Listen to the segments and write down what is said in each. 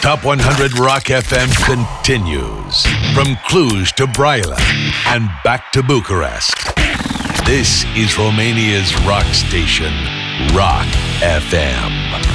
Top 100 Rock FM continues from Cluj to Brăila and back to Bucharest. This is Romania's rock station, Rock FM.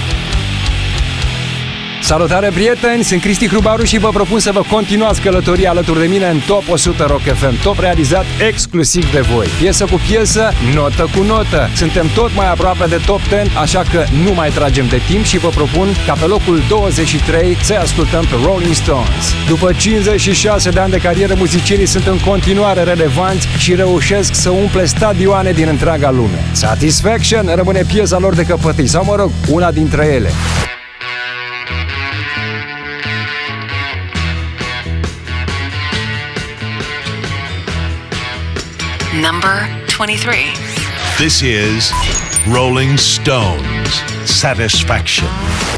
Salutare, prieteni! Sunt Cristi Hrubaru și vă propun să vă continuați călătoria alături de mine în Top 100 Rock FM, top realizat exclusiv de voi. Piesă cu piesă, notă cu notă. Suntem tot mai aproape de Top 10, așa că nu mai tragem de timp și vă propun ca pe locul 23 să ascultăm pe Rolling Stones. După 56 de ani de carieră, muzicienii sunt în continuare relevanți și reușesc să umple stadioane din întreaga lume. Satisfaction rămâne piesa lor de căpătâi, sau mă rog, una dintre ele. Number 23. This is Rolling Stones, Satisfaction.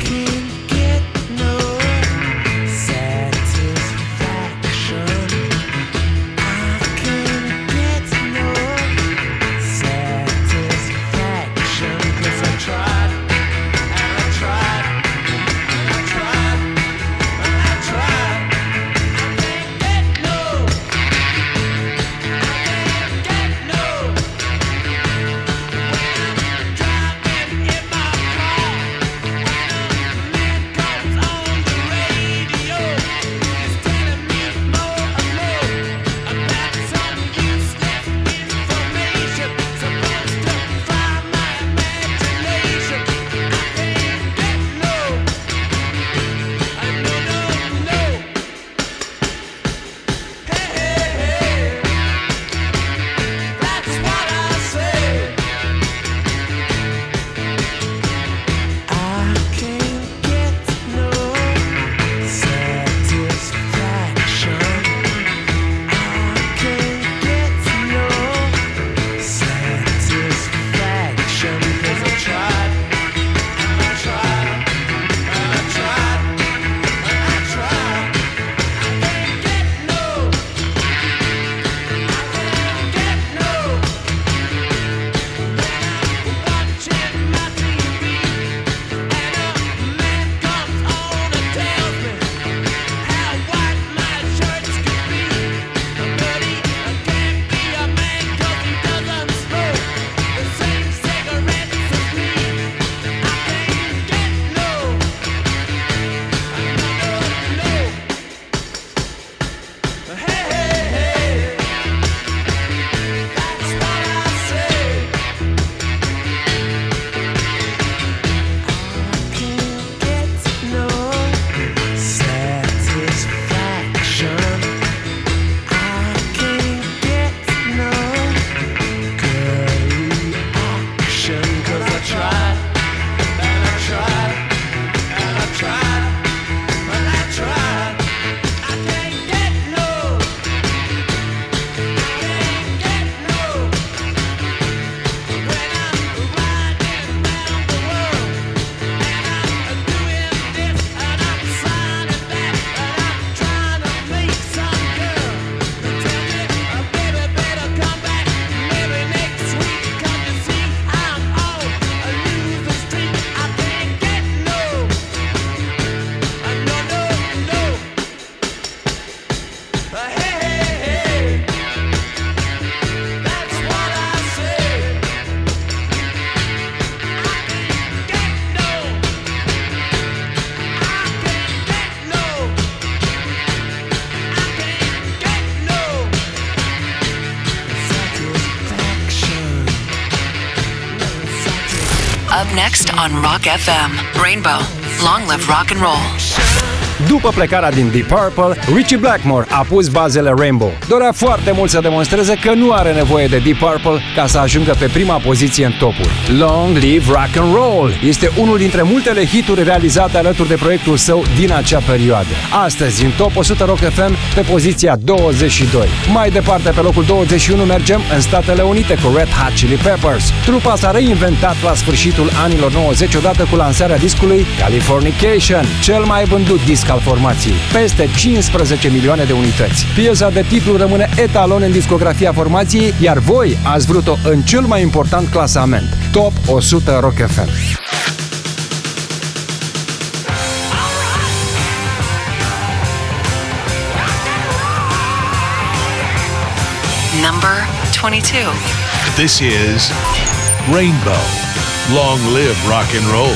Up next on Rock FM, Rainbow, Long Live Rock and Roll. După plecarea din Deep Purple, Ritchie Blackmore a pus bazele Rainbow. Dorea foarte mult să demonstreze că nu are nevoie de Deep Purple ca să ajungă pe prima poziție în topuri. Long Live Rock and Roll este unul dintre multele hituri realizate alături de proiectul său din acea perioadă. Astăzi, în Top 100 Rock FM, pe poziția 22. Mai departe, pe locul 21 mergem în Statele Unite cu Red Hot Chili Peppers. Trupa s-a reinventat la sfârșitul anilor 90 odată cu lansarea discului Californication, cel mai vândut disc al formației, peste 15 milioane de unități. Piesa de titlu rămâne etalon în discografia formației, iar voi ați vrut-o în cel mai important clasament, Top 100 Rock FM. Number 22. This is Rainbow. Long live rock and roll.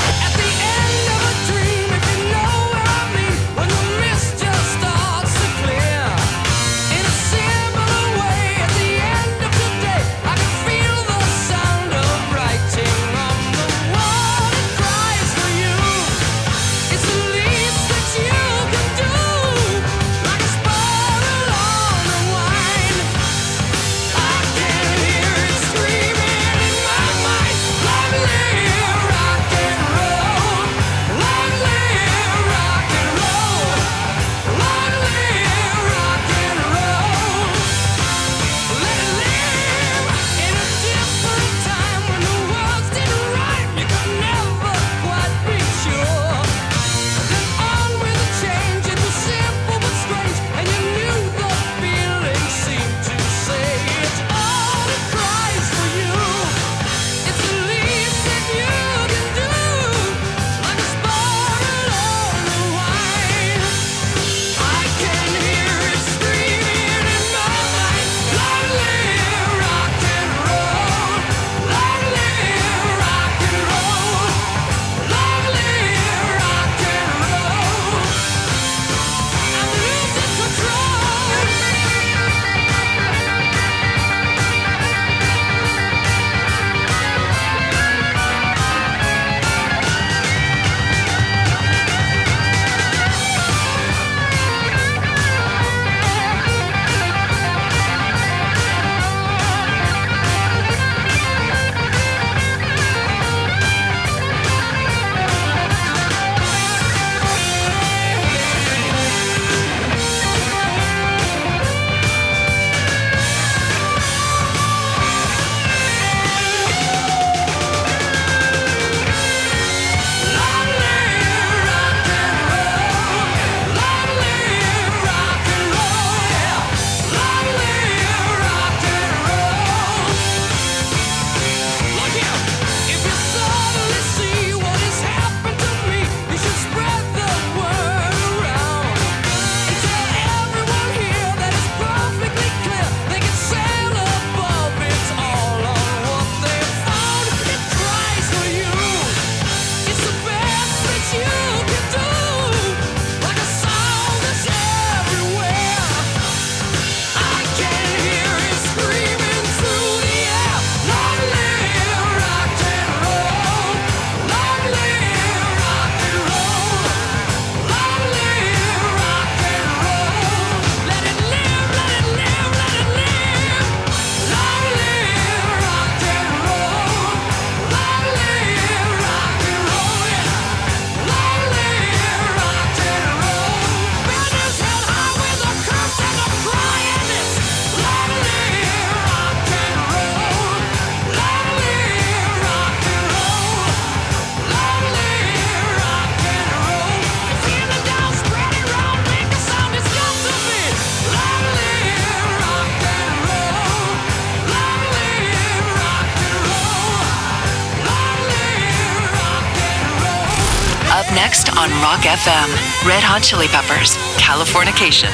Next on Rock FM, Red Hot Chili Peppers, Californication.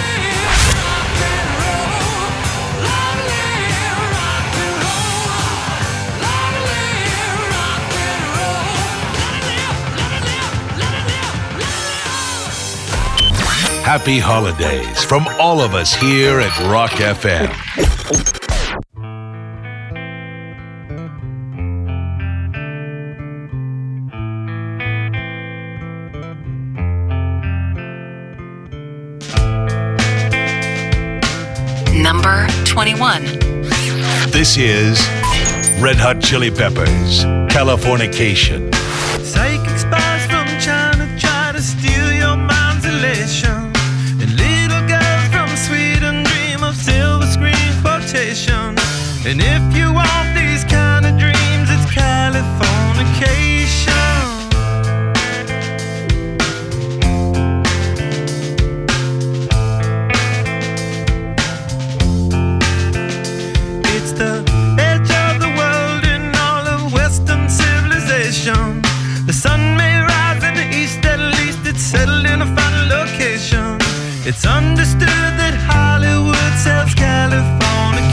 Happy holidays from all of us here at Rock FM. Number 21. This is Red Hot Chili Peppers, Californication. Psychic spies from China try to steal your mind's elation, and little girls from Sweden dream of silver screen quotation. And if you want these kind of dreams, it's Californication. It's the edge of the world in all of Western civilization. The sun may rise in the east, at least it's settled in a final location. It's understood that Hollywood sells Californication.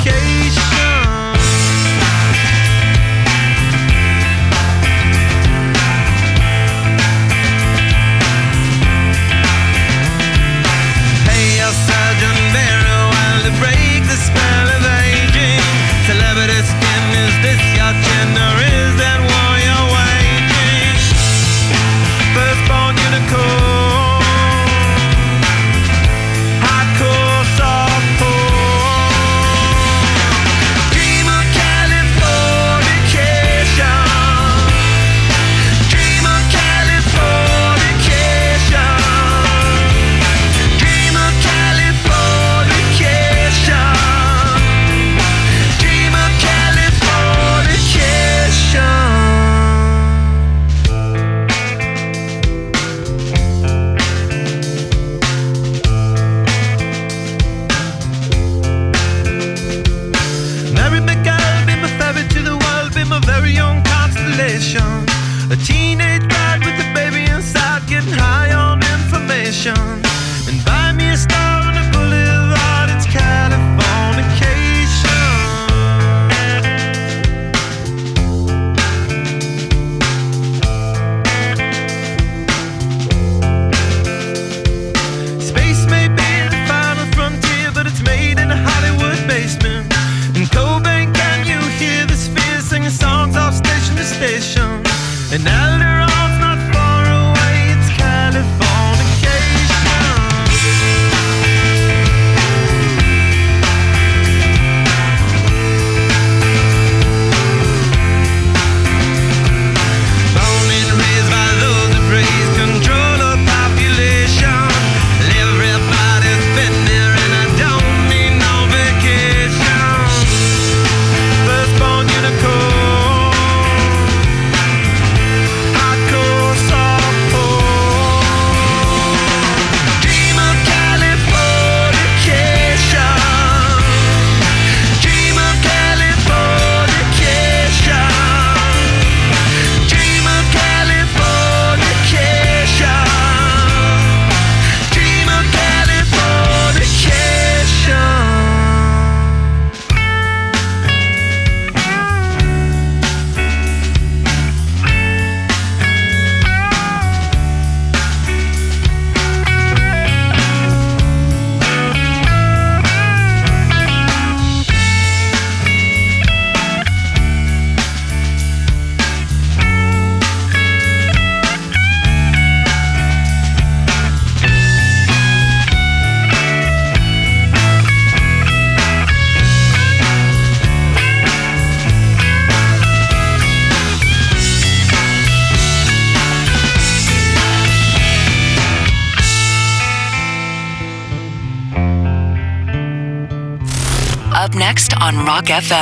Up next on Rock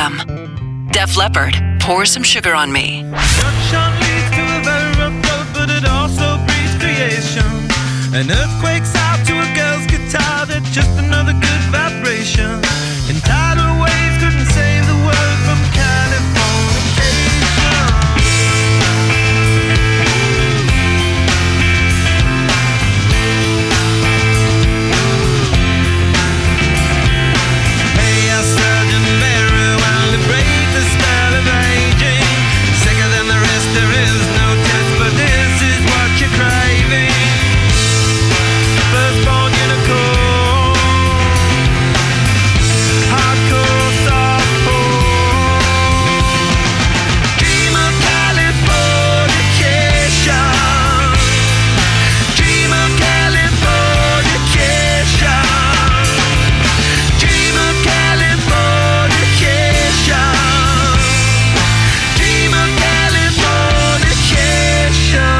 FM, Def Leppard, Pour Some Sugar on Me. Sunshine leads to a very rough road, but it also breeds creation. An earthquake's out to a girl's guitar, that's just another good vibration. And tidal waves couldn't save the world from Californication. Hey, I surgeon very well to break the spell of aging. Sicker than the rest, there is no test, but this is what you're craving. Firstborn unicorn, hardcore softcore. Dream of Californication. Dream of Californication. Dream of Californication. Dream of Californication.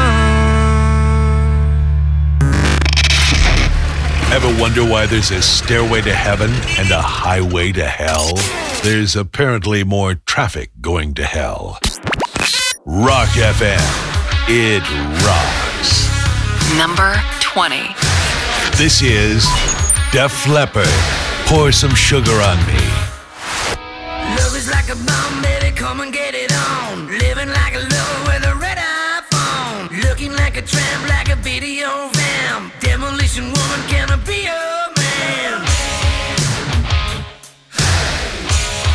Ever wonder why there's a stairway to heaven and a highway to hell? There's apparently more traffic going to hell. Rock FM. It rocks. Number 20. This is Def Leppard. Pour Some Sugar on Me. Love is like a bomb, baby, come and get it on. Living like a lover with a red iPhone. Looking like a tramp, like a video vamp. Demolition woman, can I be your man?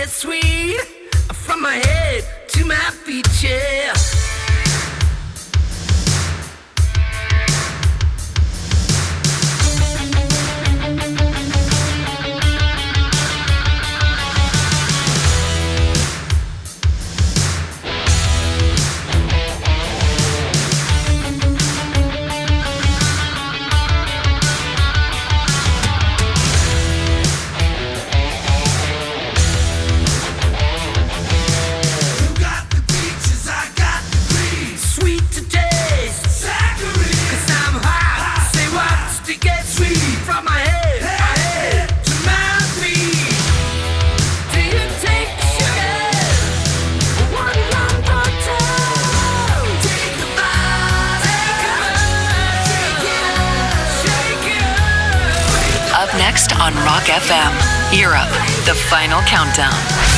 get sweet from my head to my feet, yeah. Next on Rock FM, Europe, the final countdown.